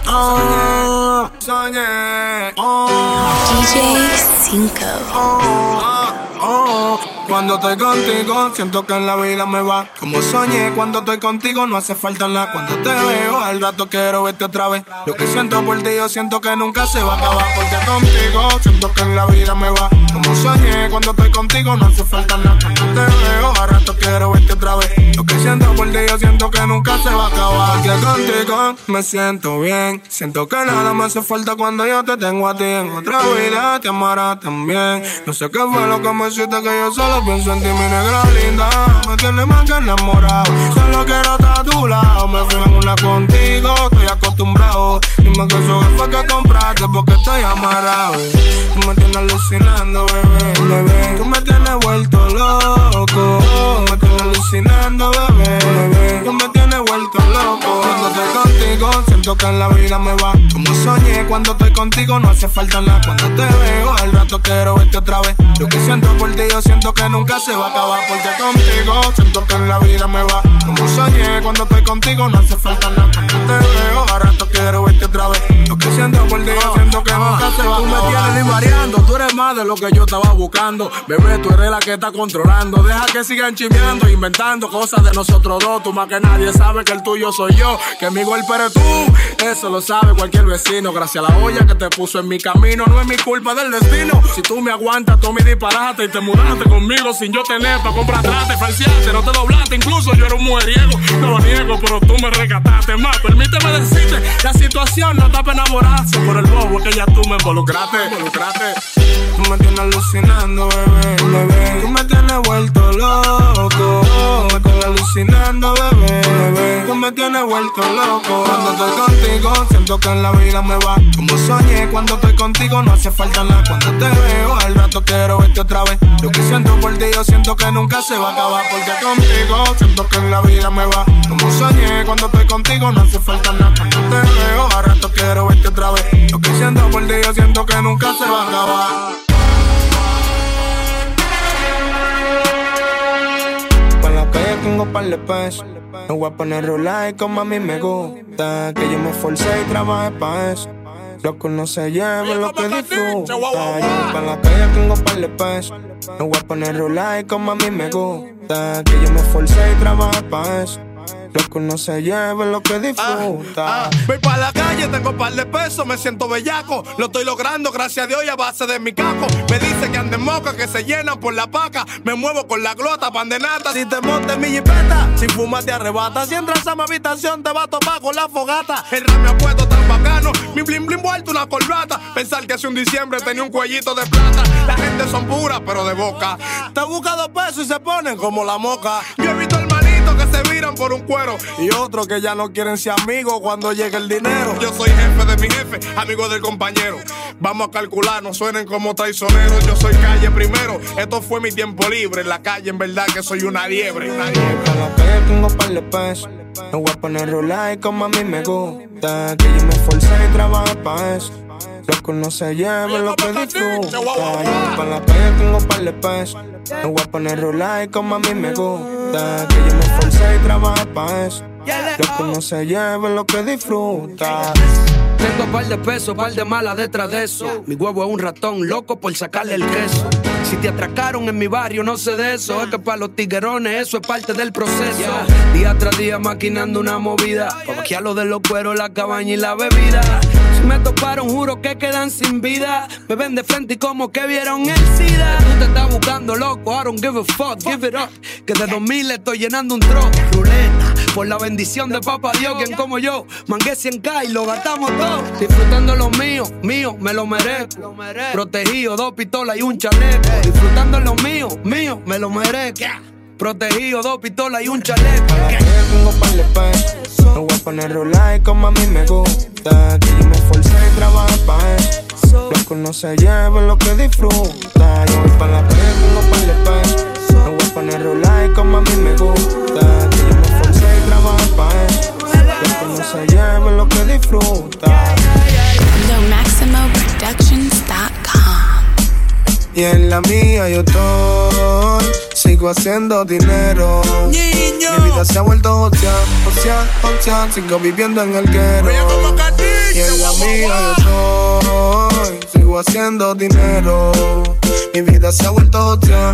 Soñé. DJ 5. Cuando estoy contigo, siento que en la vida me va como soñé. Cuando estoy contigo, no hace falta nada. Cuando te veo, al rato quiero verte otra vez. Lo que siento por ti, yo siento que nunca se va a acabar. Porque contigo, siento que en la vida me va como soñé. Cuando estoy contigo, no hace falta nada. Cuando te veo, al rato quiero verte otra vez. Lo que siento por ti, yo siento que nunca se va a acabar. Porque contigo me siento bien. Siento que nada me hace falta cuando yo te tengo a ti. En otra vida te amarás también. No sé qué fue lo que me hiciste, que yo solo pienso en ti, mi negra linda. Me tienes más que enamorado. Solo quiero estar a tu lado. Me fui en una contigo, estoy acostumbrado. Dime que eso fue que compraste porque estoy amarrado. Tú me tienes alucinando, bebé. Tú me tienes vuelto loco. Me tienes alucinando, bebé. Tú me tienes vuelto loco. Cuando estoy contigo, siento que en la vida me va como soñé. Cuando estoy contigo, no hace falta nada. Cuando te veo, al rato quiero verte otra vez. Lo que siento por ti, yo siento que nunca se va a acabar. Porque contigo, siento que en la vida me va como soñé. Cuando estoy contigo, no hace falta nada. Cuando te veo, al rato quiero verte otra vez. Lo que siento por ti, yo siento que nunca se va a acabar. Tú me tienes divariando, tú eres más de lo que yo estaba buscando. Bebé, tú eres la que está controlando. Deja que sigan chismeando, inventando cosas de nosotros dos. Tú más que nadie sabe que el tuyo soy yo, que mi golpe eres tú. Eso lo sabe cualquier vecino. Gracias a la olla que te puso en mi camino. No es mi culpa del destino. Si tú me aguantas, tú me disparaste y te mudaste conmigo sin yo tener para comprar trate, falseaste, no te doblaste. Incluso yo era un mujeriego, no lo niego, pero tú me rescataste más. Permíteme decirte, la situación no está para enamorarse. Por el bobo que ya tú me involucraste. Tú me tienes alucinando, bebé. Tú me tienes vuelto loco. Me tienes alucinando, bebé. Tú me tienes vuelto loco. Cuando estoy contigo, siento que en la vida me va como soñé. Cuando estoy contigo, no hace falta nada. Cuando te veo, al rato quiero verte otra vez. Lo que siento por ti, yo siento que nunca se va a acabar. Porque contigo, siento que en la vida me va como soñé. Cuando estoy contigo, no hace falta nada. Cuando te veo, al rato quiero verte otra vez. Lo que siento por ti, yo siento que nunca se va a acabar. Para la calle tengo par de pesos. Me voy a poner rolar como a mí me gusta. Que yo me esforcé y trabajé pa' eso. Loco no se lleve lo que disfruta. Para la calle tengo par de pesos. Me voy a poner rolar como a mí me gusta. Que yo me esforcé y trabajé pa' eso. Loco no se lleve lo que disfruta. Voy pa' la calle, tengo par de pesos, me siento bellaco. Lo estoy logrando, gracias a Dios, y a base de mi caco. Me dice que ande moca, que se llenan por la paca. Me muevo con la glota, pan de nata. Si te montes mi jipeta, si fumas te arrebata. Si entras a mi habitación, te va a topar con la fogata. El rap me ha puesto tan bacano, mi bling bling vuelto una corbata. Pensar que hace un diciembre tenía un cuellito de plata. La gente son puras, pero de boca. Te busca 2 pesos y se ponen como la moca. Yo he visto hermanitos que se viran por un cuero y otros que ya no quieren ser amigos cuando llegue el dinero. Yo soy jefe de mi jefe, amigo del compañero. Vamos a calcular, no suenen como traicioneros. Yo soy calle primero, esto fue mi tiempo libre. En la calle en verdad que soy una liebre. Para la calle tengo par de pesos. Me voy a poner rolar como a mí me gusta. Que yo me esforcé y trabajé pa' eso. Loco no se lleve lo que disfruta. Para la calle tengo par de pesos. Me voy a poner rolar como a mí me gusta. Que yo me esforcé y trabajé pa' eso. Loco no se lleve lo que disfruta. Tengo par de pesos, par de malas detrás de eso. Mi huevo es un ratón, loco por sacarle el queso. Si te atracaron en mi barrio, no sé de eso. Es que para los tiguerones eso es parte del proceso. Día tras día maquinando una movida. Pa' vaquear lo de los cueros, la cabaña y la bebida. Si me toparon, juro que quedan sin vida. Me ven de frente y como que vieron el SIDA. Tú te estás buscando, loco, I don't give a fuck, give it up. Que de 2000 estoy llenando un truck. Ruleta, por la bendición de papá Dios. Quien como yo, mangué 100K y lo gastamos todo. Disfrutando lo mío, me lo merezco. Protegido, 2 pistolas y un chaleco. Disfrutando lo mío, me lo merezco. Protegido, 2 pistolas y un chaleco. Para la calle tengo par de pesos. Me voy a poner rolar como a mí me gusta. Que yo me esforcé y trabajé pa' eso. Loco no se lleve lo que disfruta. Yo voy para la calle tengo par de pesos. Me voy a poner rolar como a mí me gusta. Que yo me esforcé y trabajé pa' eso. Loco no se lleve lo que disfruta. TheMaximoProductions.com. Y en la mía yo estoy, sigo haciendo dinero. Niño. Mi vida se ha vuelto ocean, sigo viviendo en el guero. Oye, como Katy. Y en la mía yo estoy, sigo haciendo dinero. Mi vida se ha vuelto otra,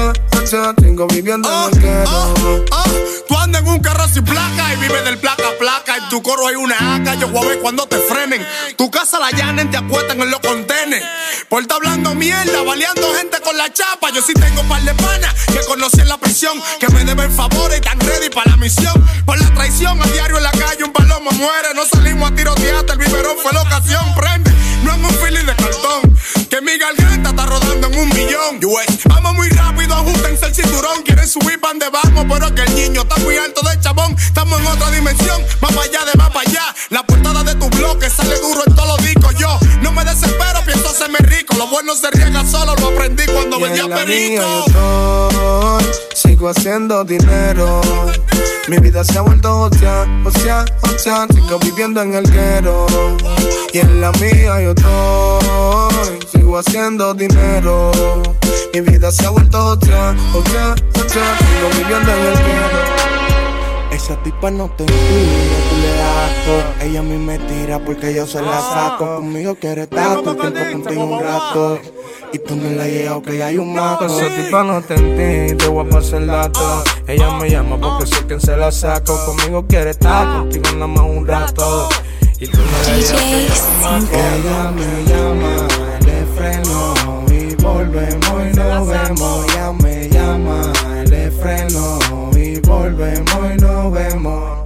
tengo viviendo en el guero. Tú andas en un carro sin placa y vives del placa a placa. En tu coro hay una AK, yo voy a ver cuando te frenen. Tu casa la llanen, te acuestan en los contenes. Por estar hablando mierda, baleando gente con la chapa. Yo sí tengo un par de panas que conocí en la prisión, que me deben favores y están ready para la misión. Por la traición, a diario en la calle un palomo muere. No salimos a tirotear, el biberón fue la ocasión. Prende, no es un fili de cartón, que mi garganta está rodando en 1 millón. Vamos muy rápido, ajustense el cinturón. Quieren subir pan de vamos, pero que el niño está muy alto de chabón. Estamos en otra dimensión, más para allá de más para allá. La portada de tu bloque sale duro en todos los discos. Yo no me desespero, pienso hacerme rico. Lo bueno se riega solo, lo aprendí cuando vendía perico. Yo estoy, sigo haciendo dinero. Mi vida se ha vuelto otra, sigo viviendo en el guero. Y en la mía yo estoy, sigo haciendo dinero. Mi vida se ha vuelto otra, sigo viviendo en el guero. Esa tipa no te tira, tú le das asco. Ella a mí me tira porque yo se la saco. Conmigo quiere estar todo el tiempo contigo un rato. Y tú no le llegas, que hay un maco. Esa tipa no te entiende, te voy a pasar el dato. Ella me llama porque sé quién se la saco. Conmigo quiere estar, contigo nada más un rato. Y tú no le llegas, ella me llama, le freno y volvemos y nos vemos. Ella me llama, le freno y volvemos y nos vemos.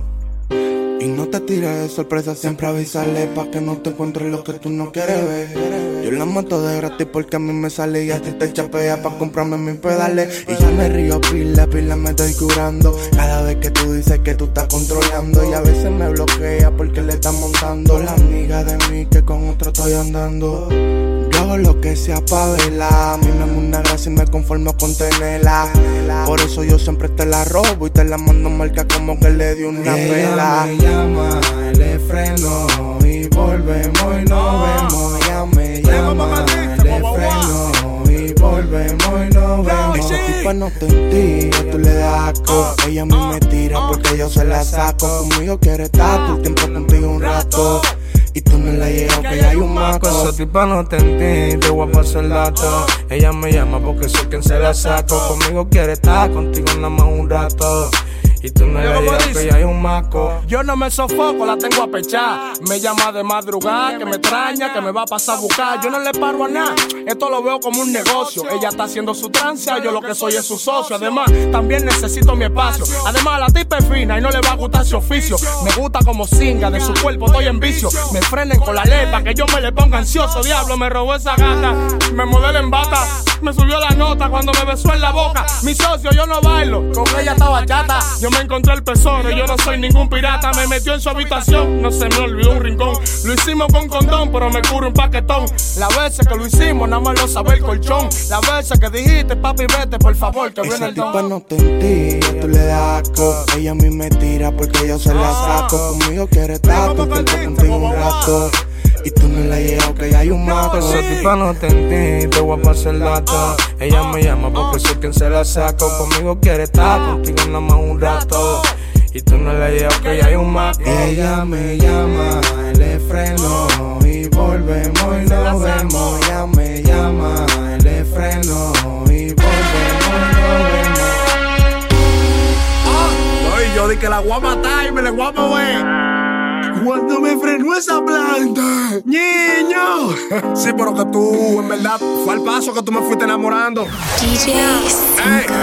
Y no te tires de sorpresa, siempre avísale pa' que no te encuentres lo que tú no quieres ver. Yo la mato de gratis porque a mí me sale y a ti te chapea pa' comprarme mis pedales. Y ya me río pila me estoy curando cada vez que tú dices que tú estás controlando. Y a veces me bloquea porque le estás montando la amiga de mí que con otro estoy andando. Yo hago lo que sea pa' verla, a mí me da una gracia y me conformo con tenerla. Por eso yo siempre te la robo y te la mando marca como que le di una pela. Me llama, le freno y volvemos y nos vemos. Ella me llama, le freno y volvemos y nos vemos. Esa tipa no te tira, tú le das asco. Ella a mí me tira porque yo se la saco. Conmigo quiere estar todo el tiempo contigo un rato. Y tú no le llegas, que ya hay un maco. Esa tipa no te entiende, te voy a pasar el dato. Ella me llama porque sé quién se la saco. Conmigo quiere estar, contigo nada más un rato. Y tú no le digas que ya hay un maco. Yo no me sofoco, la tengo a pechar. Me llama de madrugada, que me extraña, que me va a pasar a buscar. Yo no le paro a nada, esto lo veo como un negocio. Ella está haciendo su tranza, yo lo que soy es su socio. Además, también necesito mi espacio. Además, la tipa es fina y no le va a gustar su oficio. Me gusta como singa, de su cuerpo estoy en vicio. Me frenen con la lepa, que yo me le ponga ansioso. Diablo, me robó esa gata, me modela en bata. Me subió la nota cuando me besó en la boca. Mi socio, yo no bailo, con ella estaba chata. Yo me encontré el tesoro, yo no soy ningún pirata. Me metió en su habitación, no se me olvidó un rincón. Lo hicimos con condón, pero me curo un paquetón. Las veces que lo hicimos, nada más lo sabe el colchón. Las veces que dijiste, papi, vete, por favor, que viene el don. Esa tipa no te tira, tú le das asco. Ella a mí me tira porque yo se la saco. Conmigo quiere estar todo el tiempo contigo un rato. Y tú no le llegas, que ya hay un maco. Esa tipa no te entiende, te voy a pasar el dato. Ella me llama porque sé quién se la saco. Conmigo quiere estar, contigo nada más un rato. Y tú no le llegas, que ya hay un maco. Ella me llama, le freno y volvemos y nos vemos. Ella me llama, le freno y volvemos y nos vemos. Oye, yo di que la voy a matar y me la voy a mover. Cuando me frenó esa planta, niño. Sí, pero que tú, en verdad, fue al paso que tú me fuiste enamorando. DJ Cinco.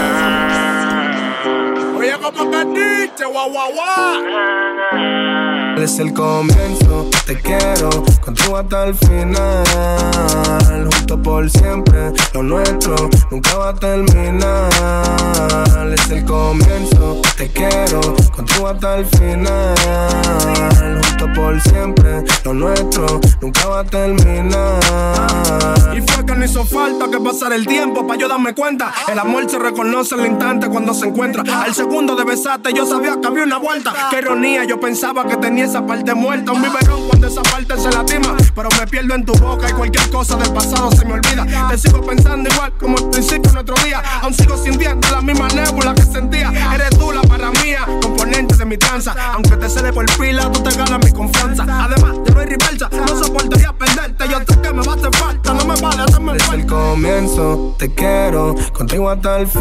Oye, como que dice, guau, guau, guau. Es el comienzo, te quiero contigo hasta el final. Juntos por siempre, lo nuestro nunca va a terminar. Es el comienzo, te quiero contigo hasta el final. Juntos por siempre, lo nuestro nunca va a terminar. Y fue que no hizo falta que pasara el tiempo para yo darme cuenta. El amor se reconoce al instante cuando se encuentra. Al segundo de besarte yo sabía que había una vuelta. Qué ironía, yo pensaba que tenía esa parte muerta. Un biberón cuando esa parte se lastima. Pero me pierdo en tu boca y cualquier cosa del pasado se me olvida. Te sigo pensando igual como al principio de nuestro día. Aún sigo sintiendo la misma nébula que sentía. Eres tú la para mía, componente de mi tranza. Aunque te cede por pila, tú te ganas mi confianza. Además, ya no hay reversa, no soportaría perderte. Yo sé que me va a hacer falta, no me vale hacerme falta. Desde el comienzo te quiero, contigo hasta el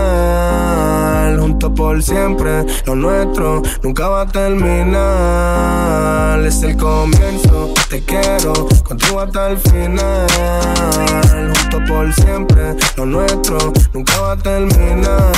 final. Juntos por siempre, lo nuestro nunca va a terminar. Desde el comienzo te quiero, contigo hasta el final. Juntos por siempre, lo nuestro nunca va a terminar.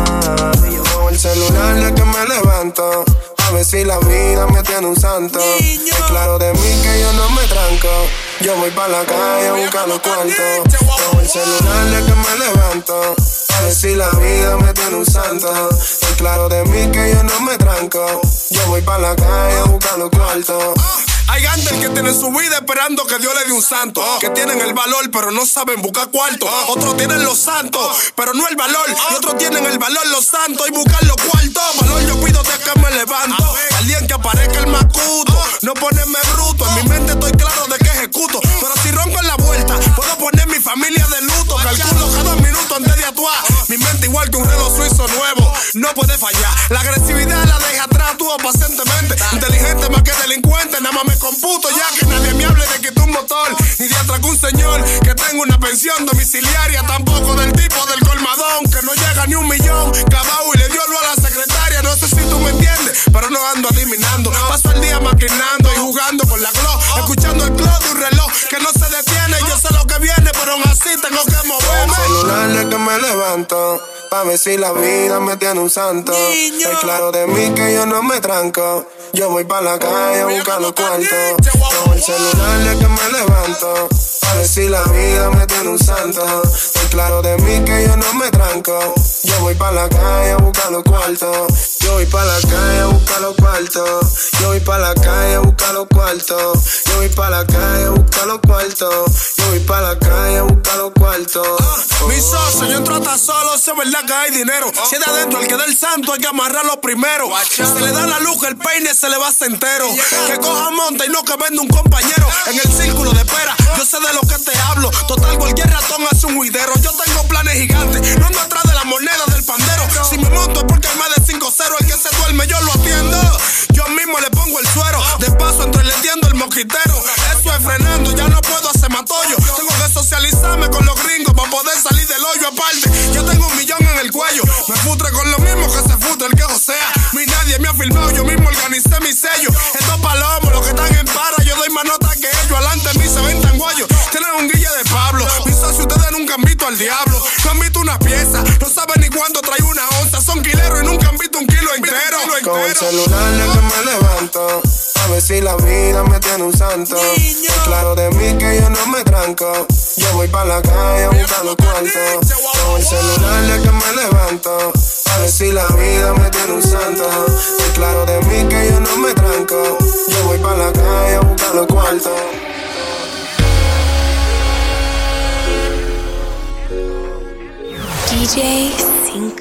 Yo cojo el celular desde que me levanto, a ver si la vida me tiene un santo. Es claro de mí que yo no me tranco. Yo voy pa' la calle a buscar los cuartos. Cojo el celular desde que me levanto, a ver si la vida me tiene un santo. Es claro de mí que yo no me tranco. Yo voy pa' la calle a buscar los cuartos. Hay gentes que tienen su vida esperando que Dios le dé un santo. Que tienen el valor pero no saben buscar cuarto. Otros tienen los santos pero no el valor. Y otros tienen el valor, los santos y buscar los cuartos. Valor yo pido de que me levanto. Alguien que aparezca el macuto, no ponerme bruto. En mi mente estoy claro de que ejecuto. Pero si rompo en la vuelta, puedo poner mi familia de luto. Calculo cada minuto antes de actuar. Mi mente igual que un reloj suizo nuevo, no puede fallar. La agresividad la deja atrás, actúo pacientemente. Inteligente más que delincuente, nada más me computo ya que nadie me hable de que tú un motor. Ni de atraco un señor que tengo una pensión domiciliaria. Tampoco del tipo del colmadón que no llega ni 1 millón. Clavado y le dio lo a la secretaria. No sé si tú me entiendes, pero no ando adivinando. Paso el día maquinando y jugando con la glow. Escuchando el clock de un reloj que no se detiene. Yo sé lo que viene, pero aún así tengo que moverme. El celular es que me levanto, pa' ver si la vida me tiene un santo. Es claro de mí que yo no me tranco. Yo voy pa' la calle a buscar los cuartos. Con el celular es que me levanto, pa' ver si la vida me tiene un santo. Es claro de mí que yo no me tranco. Yo voy pa' la calle a buscar los cuartos. Yo voy pa' la calle a buscar los cuartos. Yo voy pa' la calle a buscar los cuartos. Yo voy pa' la calle a buscar los cuartos. Yo voy pa' la calle a buscar los cuartos. Mi socio, yo entro hasta solo, si es verdad que hay dinero. Si es de adentro el que da el santo, hay que amarrarlo primero. Se le da la luz, el peine se le va a hacer entero. Que coja monta y no que venda un compañero. En el círculo de espera, yo sé de lo que te hablo. Total, cualquier ratón hace un juidero. Yo tengo planes gigantes, no ando atrás de la moneda del pandero. Si me monto es porque hay más de 5-0. El que se duerme yo lo atiendo. Yo mismo le pongo el suero. De paso entre le entiendo el mosquitero. Eso es frenando, ya no puedo hacer matollo. Tengo que socializarme con los gringos para poder salir del hoyo aparte. Yo tengo 1 millón en el cuello. Me futre con lo mismo que se futre el que josea. Ni nadie me ha filmado, yo mismo organicé mi sello. Estos palomos, los que están en para, yo doy más nota que ellos. Alante de mí se ven tan guayos. Tienen un guille de Pablo. Mis socios, ustedes nunca han visto al diablo. No han visto una pieza, no saben ni cuándo trae una onza. Son quileros y nunca han visto un kilo entero. Con el celular es que me levanto, a ver si la vida me tiene un santo. Es claro de mí que yo no me tranco. Yo voy pa' la calle a buscar los cuartos. Con el celular es que me levanto, a ver si la vida me tiene un santo. Es claro de mí que yo no me tranco. Yo voy pa' la calle a buscar los cuartos. DJ 5.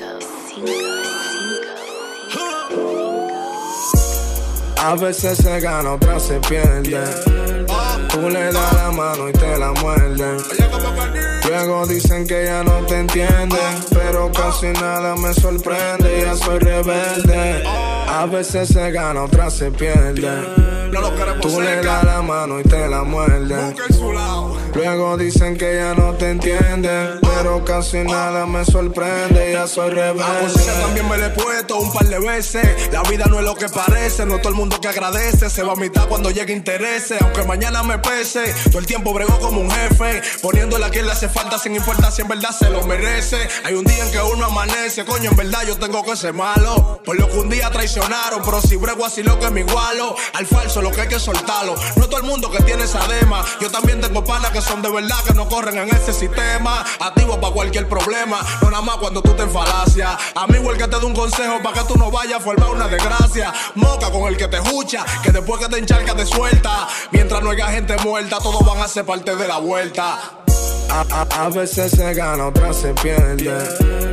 A veces se gana, otras se pierde. Tú le das la mano y te la muerden. Luego dicen que ya no te entienden, pero casi nada me sorprende, ya soy rebelde. A veces se gana, otras se pierde. Tú le das la mano y te la muerden. Luego dicen que ya no te entienden, pero casi nada me sorprende, ya soy rebelde. También me le he puesto un par de veces. La vida no es lo que parece, no todo el mundo que agradece se va a mitad cuando llegue intereses. Aunque mañana me pese, todo el tiempo bregó como un jefe, poniéndole a quien le hace falta sin importar si en verdad se lo merece. Hay un día en que uno amanece, coño, en verdad yo tengo que ser malo, por lo que un día traicionaron, pero si brego así lo que me igualo. Al falso lo que hay que soltarlo, no todo el mundo que tiene esa dema. Yo también tengo panas que son de verdad, que no corren en ese sistema. Activo para cualquier problema, no nada más cuando tú te enfalacias. Amigo, el que te dé un consejo para que tú no vayas a formar una desgracia. Moca con el que te escucha, que después que te encharcas te suelta. Mientras no haya gente muerta, todos van a ser parte de la vuelta. A veces se gana, otras se pierde.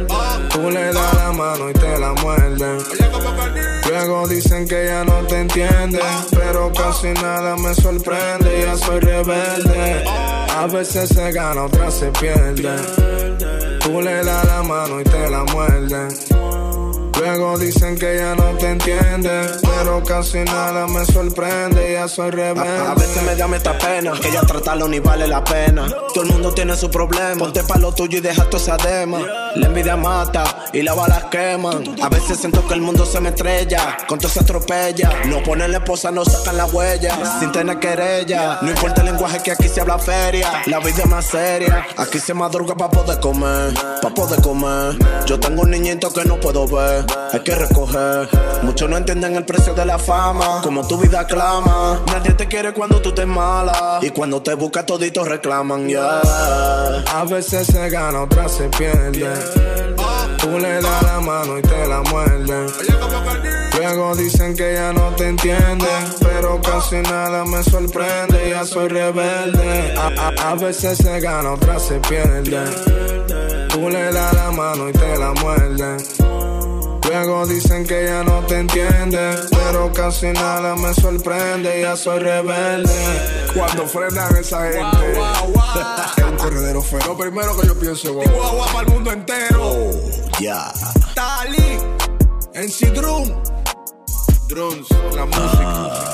Tú le das la mano y te la muerden. Luego dicen que ya no te entienden, pero casi nada me sorprende. Ya soy rebelde. A veces se gana, otras se pierde. Tú le das la mano y te la muerden. Luego dicen que ya no te entienden, pero casi nada me sorprende, ya soy rebelde. A veces me da esta pena, que ya tratarlo ni vale la pena. Todo el mundo tiene su problema, ponte pa' lo tuyo y deja toda esa dema. La envidia mata y las balas queman. A veces siento que el mundo se me estrella, con todo se atropella. No ponen la esposa, no sacan la huella, sin tener querella. No importa el lenguaje que aquí se habla feria, la vida es más seria. Aquí se madruga pa' poder comer, pa' poder comer. Yo tengo un niñito que no puedo ver, hay que recoger. Muchos no entienden el precio de la fama, como tu vida clama. Nadie te quiere cuando tú estés mala, y cuando te busca toditos reclaman, yeah. A veces se gana, otras se pierde. Tú le das la mano y te la muerden. Luego dicen que ya no te entienden, pero casi nada me sorprende, ya soy rebelde. A veces se gana, otras se pierde. Tú le das la mano y te la muerden. Luego dicen que ya no te entienden, pero casi nada me sorprende, ya soy rebelde. Cuando frenan esa gente, es un corredero feo. Lo primero que yo pienso es guagua para el mundo entero. Yeah. Tali, NC Drum. Drums, la música.